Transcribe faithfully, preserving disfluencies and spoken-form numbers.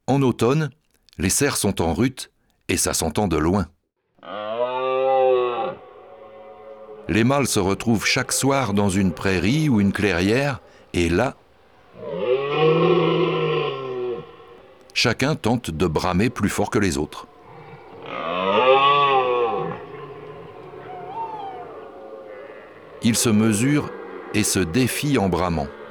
En automne, les cerfs sont en rut et ça s'entend de loin. Les mâles se retrouvent chaque soir dans une prairie ou une clairière et là, chacun tente de bramer plus fort que les autres. Ils se mesurent et se défient en bramant.